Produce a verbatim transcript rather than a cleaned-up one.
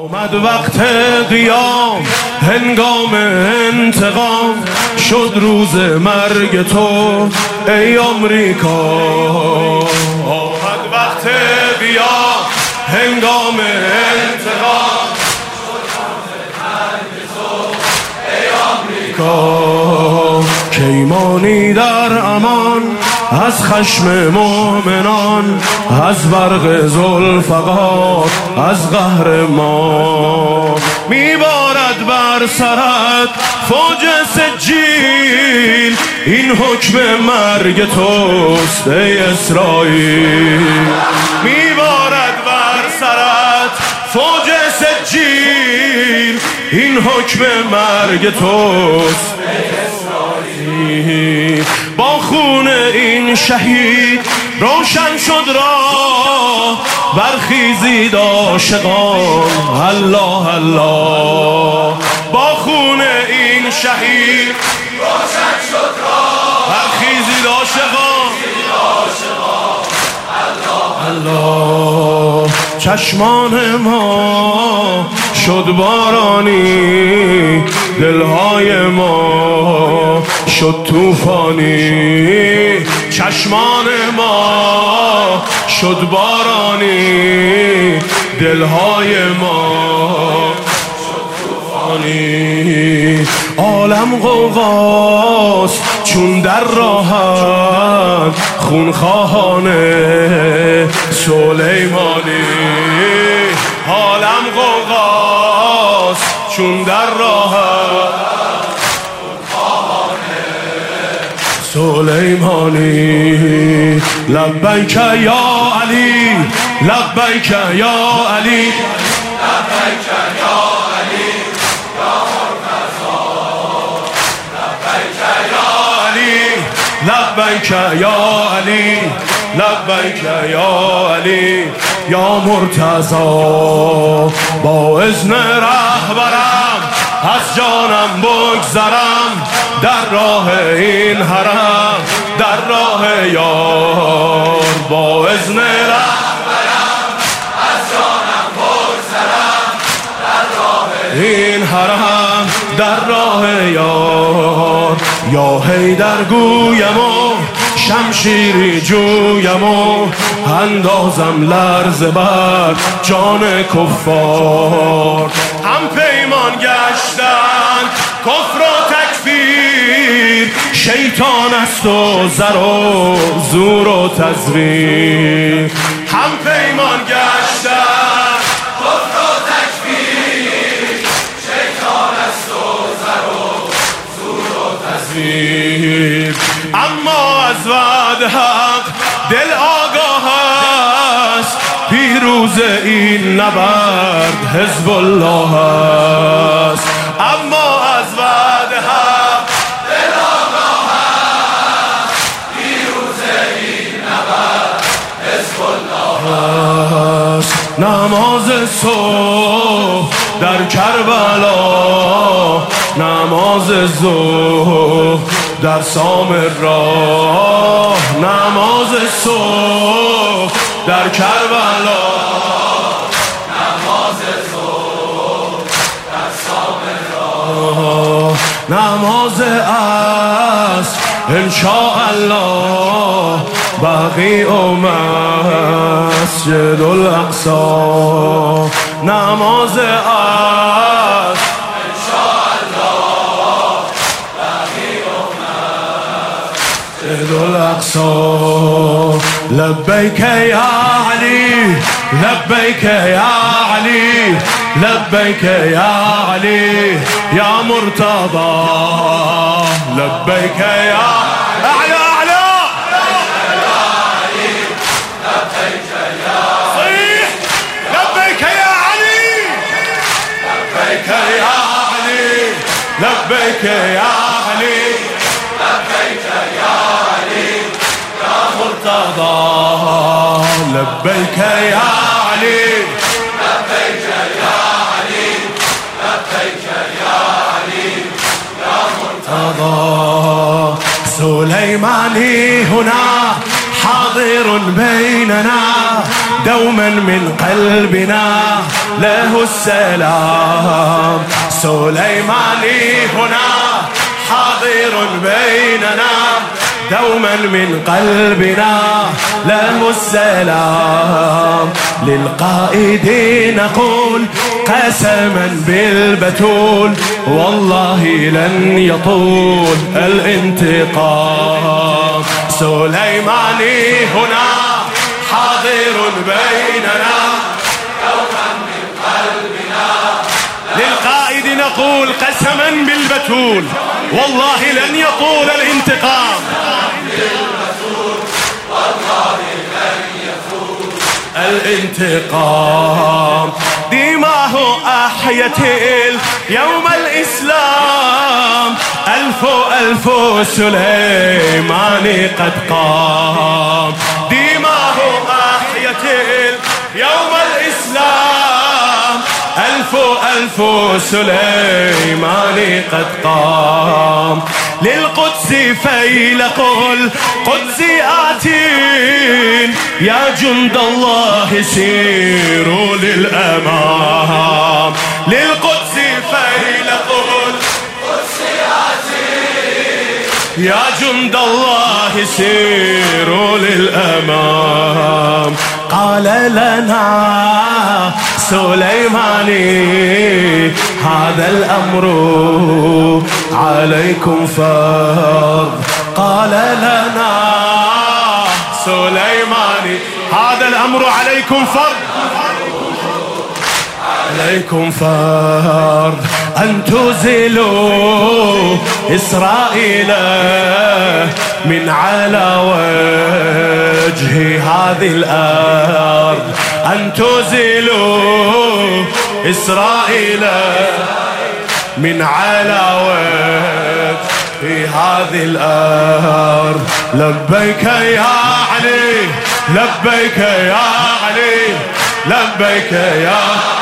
آمد وقت قیام، هنگام انتقام، شد روز مرگ تو ای آمریکا. آمد وقت قیام، هنگام انتقام، شد روز مرگ تو ای آمریکا. کیمانی در امان از خشم مؤمنان، از برق ذوالفقار، از قهر ما. میبارد بر سرت فوج سجیل، این حکم مرگ توست ای اسرائیل. میبارد بر سرت فوج سجیل، این حکم مرگ توست ای اسرائیل. با خون این شهید روشن شد راه، برخیزید عاشقان الله الله. با خون این شهید روشن شد راه، برخیزید عاشقان الله الله. چشمان ما شد بارانی، دلهای ما شد طوفانی. چشمان ما شد بارانی، دلهای ما شد طوفانی. عالم غوغاست چون در راهند خونخواهان سلیمانی. عالم غوغاست چون در راهند سلیمانی. لبیک یا علی، لبیک یا علی، لبیک یا علی یا مرتضی. لبیک یا علی، لبیک یا علی، لبیک یا علی یا مرتضی. با اذن رهبرم از جانم بگذرم، در راه این حرم، در راه یار. با اذن رهبرم از جانم بگذرم، در راه این حرم، در راه یار. یا حیدر گویم و شمشیری جویم و اندازم لرزه بر جان کفار. هم پیمان گشتن کفر و تکفیر، شیطان است و زر و زور و تزویر. هم پیمان گشتن کفر و تکفیر، شیطان است و زر و زور و تزویر. اما از وعد حق دل آگاه است، پیروز این نبرد حزب الله است. اما از وعد حق دل آگاه است، پیروز این نبرد حزب الله است. نماز صبح در کربلا، نماز ظهر در سامرا. نماز صبح در کربلا، نماز ظهر در سامرا. نماز عصر انشاءالله بقیع و مسجد الاقصی. نماز عصر الاقصى. لبيك يا علي، لبيك يا علي، لبيك يا علي يا مرتضى. لبيك يا أعلى أعلى، لبيك يا صيح، لبيك يا علي، لبيك يا علي، لبيك يا علي، لبيك يا علي يا مرتضى. لبيك يا علي، لبيك يا علي، لبيك يا علي يا مرتضى. سليماني هنا حاضر بيننا، دوما من قلبنا له السلام. سليماني هنا حاضر بيننا دوما من قلبنا له السلام. للقائد نقول قسما بالبتول والله لن يطول الانتقام. سليماني هنا حاضر بيننا دوما من قلبنا. للقائد نقول قسما بالبتول والله لن يطول الانتقام. الانتقام دماه أحيت اليوم الإسلام. ألف ألف سليماني قد قام. دماه أحيت اليوم الإسلام. ألف ألف سليماني قد قام. للقدس فيلق القدس آتين يا جند الله سيروا للأمام. للقدس فيلق القدس آتين يا جند الله سيروا للأمام. قال لنا سليماني هذا الأمر عليكم فرض. قال لنا سليماني هذا الأمر عليكم فرض. عليكم فرض أن تزيلوا إسرائيل من على وجه هذه الأرض. أن تزيلوا إسرائيل من على وجه هذه الأرض. لبيك يا علي لبيك يا علي لبيك يا